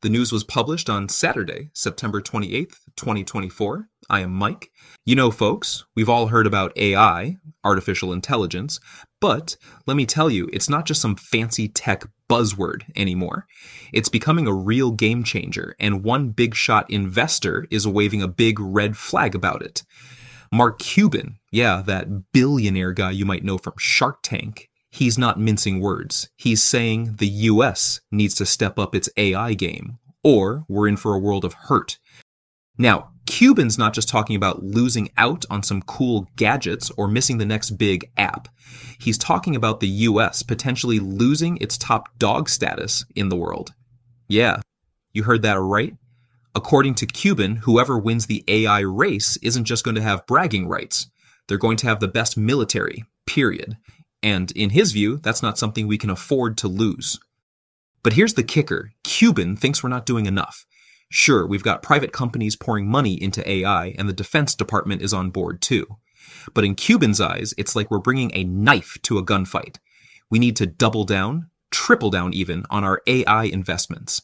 The news was published on Saturday, September 28th, 2024. I am Mike. You know, folks, we've all heard about AI, artificial intelligence, but let me tell you, it's not just some fancy tech buzzword anymore. It's becoming a real game changer, and one big shot investor is waving a big red flag about it. Mark Cuban, yeah, that billionaire guy you might know from Shark Tank, he's not mincing words. He's saying the US needs to step up its AI game, or we're in for a world of hurt. Now, Cuban's not just talking about losing out on some cool gadgets or missing the next big app. He's talking about the US potentially losing its top dog status in the world. Yeah, you heard that right. According to Cuban, whoever wins the AI race isn't just going to have bragging rights. They're going to have the best military, period. And in his view, that's not something we can afford to lose. But here's the kicker. Cuban thinks we're not doing enough. Sure, we've got private companies pouring money into AI, and the Defense Department is on board too. But in Cuban's eyes, it's like we're bringing a knife to a gunfight. We need to double down, triple down even, on our AI investments.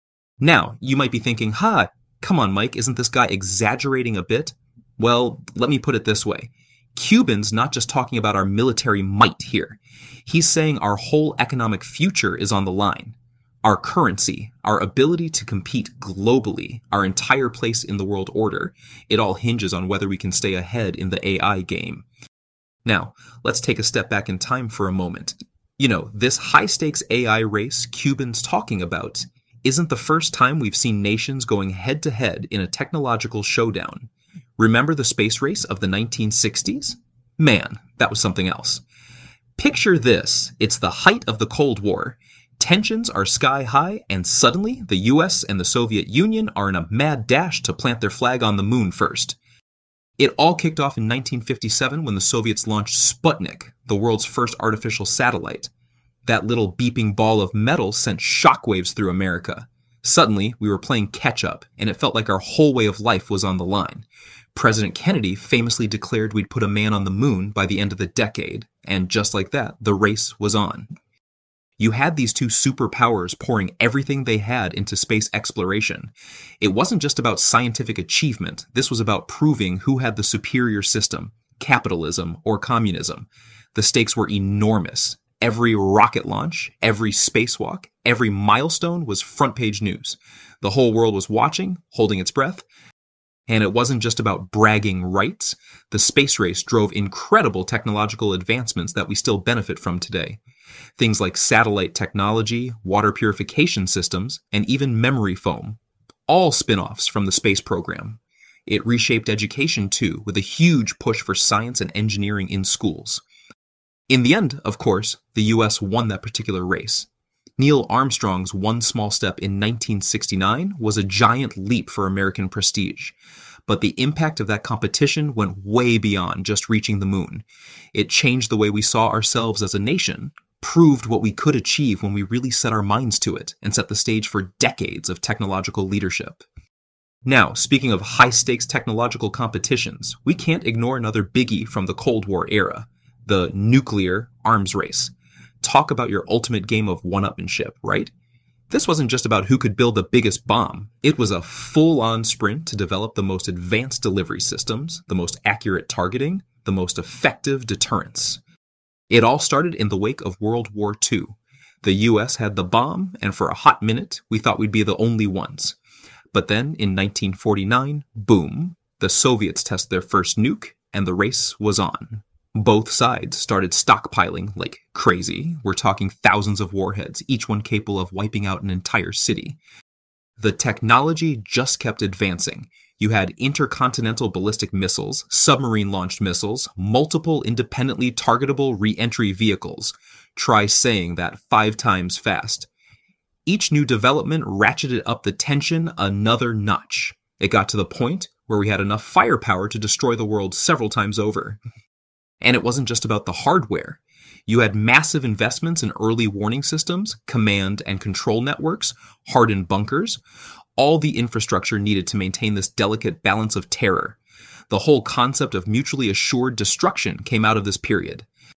Now, you might be thinking, come on, Mike, isn't this guy exaggerating a bit? Well, let me put it this way. Cuban's not just talking about our military might here. He's saying our whole economic future is on the line. Our currency, our ability to compete globally, our entire place in the world order, it all hinges on whether we can stay ahead in the AI game. Now, let's take a step back in time for a moment. You know, this high-stakes AI race Cuban's talking about isn't the first time we've seen nations going head-to-head in a technological showdown. Remember the space race of the 1960s? Man, that was something else. Picture this. It's the height of the Cold War. Tensions are sky high, and suddenly the US and the Soviet Union are in a mad dash to plant their flag on the moon first. It all kicked off in 1957 when the Soviets launched Sputnik, the world's first artificial satellite. That little beeping ball of metal sent shockwaves through America. Suddenly, we were playing catch-up, and it felt like our whole way of life was on the line. President Kennedy famously declared we'd put a man on the moon by the end of the decade, and just like that, the race was on. You had these two superpowers pouring everything they had into space exploration. It wasn't just about scientific achievement. This was about proving who had the superior system, capitalism or communism. The stakes were enormous. Every rocket launch, every spacewalk, every milestone was front-page news. The whole world was watching, holding its breath. And it wasn't just about bragging rights. The space race drove incredible technological advancements that we still benefit from today. Things like satellite technology, water purification systems, and even memory foam. All spin-offs from the space program. It reshaped education too, with a huge push for science and engineering in schools. In the end, of course, the US won that particular race. Neil Armstrong's one small step in 1969 was a giant leap for American prestige. But the impact of that competition went way beyond just reaching the moon. It changed the way we saw ourselves as a nation, proved what we could achieve when we really set our minds to it, and set the stage for decades of technological leadership. Now, speaking of high-stakes technological competitions, we can't ignore another biggie from the Cold War era, the nuclear arms race. Talk about your ultimate game of one-upmanship, right? This wasn't just about who could build the biggest bomb. It was a full-on sprint to develop the most advanced delivery systems, the most accurate targeting, the most effective deterrence. It all started in the wake of World War II. The US had the bomb, and for a hot minute, we thought we'd be the only ones. But then, in 1949, boom, the Soviets tested their first nuke, and the race was on. Both sides started stockpiling like crazy. We're talking thousands of warheads, each one capable of wiping out an entire city. The technology just kept advancing. You had intercontinental ballistic missiles, submarine-launched missiles, multiple independently targetable re-entry vehicles. Try saying that 5 times fast. Each new development ratcheted up the tension another notch. It got to the point where we had enough firepower to destroy the world several times over. And it wasn't just about the hardware. You had massive investments in early warning systems, command and control networks, hardened bunkers, all the infrastructure needed to maintain this delicate balance of terror. The whole concept of mutually assured destruction came out of this period.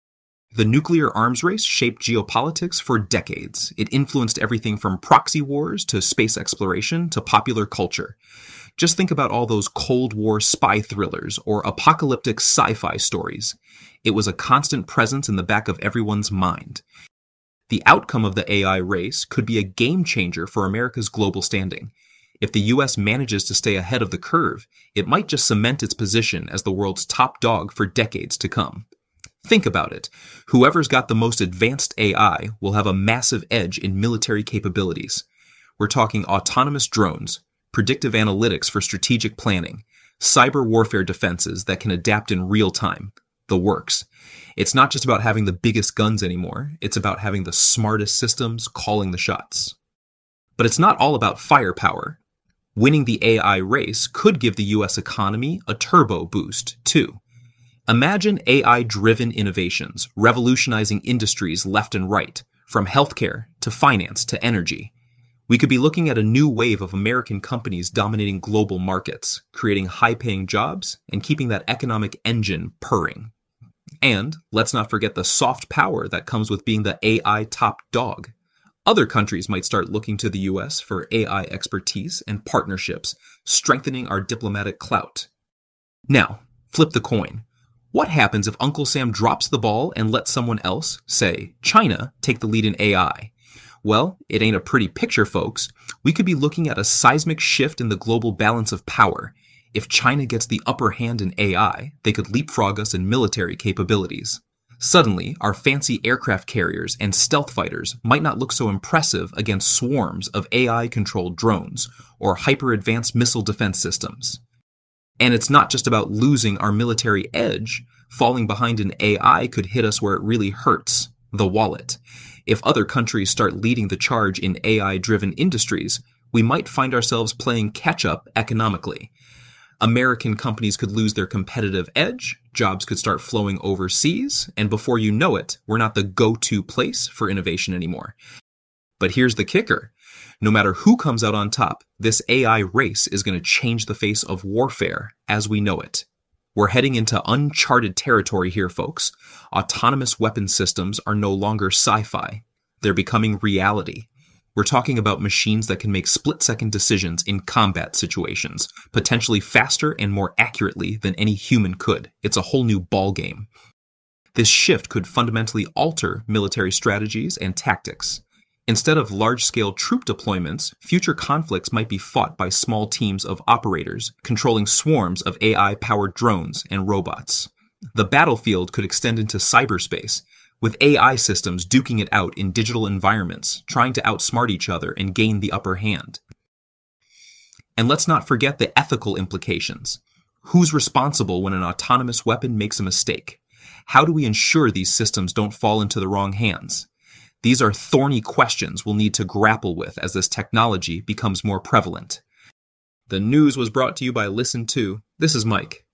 The nuclear arms race shaped geopolitics for decades. It influenced everything from proxy wars to space exploration to popular culture. Just think about all those Cold War spy thrillers or apocalyptic sci-fi stories. It was a constant presence in the back of everyone's mind. The outcome of the AI race could be a game changer for America's global standing. If the US manages to stay ahead of the curve, it might just cement its position as the world's top dog for decades to come. Think about it. Whoever's got the most advanced AI will have a massive edge in military capabilities. We're talking autonomous drones, predictive analytics for strategic planning, cyber warfare defenses that can adapt in real time, the works. It's not just about having the biggest guns anymore, it's about having the smartest systems calling the shots. But it's not all about firepower. Winning the AI race could give the US economy a turbo boost, too. Imagine AI-driven innovations revolutionizing industries left and right, from healthcare to finance to energy. We could be looking at a new wave of American companies dominating global markets, creating high-paying jobs and keeping that economic engine purring. And let's not forget the soft power that comes with being the AI top dog. Other countries might start looking to the US for AI expertise and partnerships, strengthening our diplomatic clout. Now, flip the coin. What happens if Uncle Sam drops the ball and lets someone else, say China, take the lead in AI? Well, it ain't a pretty picture, folks. We could be looking at a seismic shift in the global balance of power. If China gets the upper hand in AI, they could leapfrog us in military capabilities. Suddenly, our fancy aircraft carriers and stealth fighters might not look so impressive against swarms of AI-controlled drones or hyper-advanced missile defense systems. And it's not just about losing our military edge. Falling behind in AI could hit us where it really hurts, the wallet. If other countries start leading the charge in AI-driven industries, we might find ourselves playing catch-up economically. American companies could lose their competitive edge, jobs could start flowing overseas, and before you know it, we're not the go-to place for innovation anymore. But here's the kicker. No matter who comes out on top, this AI race is going to change the face of warfare as we know it. We're heading into uncharted territory here, folks. Autonomous weapon systems are no longer sci-fi. They're becoming reality. We're talking about machines that can make split-second decisions in combat situations, potentially faster and more accurately than any human could. It's a whole new ballgame. This shift could fundamentally alter military strategies and tactics. Instead of large-scale troop deployments, future conflicts might be fought by small teams of operators, controlling swarms of AI-powered drones and robots. The battlefield could extend into cyberspace, with AI systems duking it out in digital environments, trying to outsmart each other and gain the upper hand. And let's not forget the ethical implications. Who's responsible when an autonomous weapon makes a mistake? How do we ensure these systems don't fall into the wrong hands? These are thorny questions we'll need to grapple with as this technology becomes more prevalent. The news was brought to you by Listen To. This is Mike.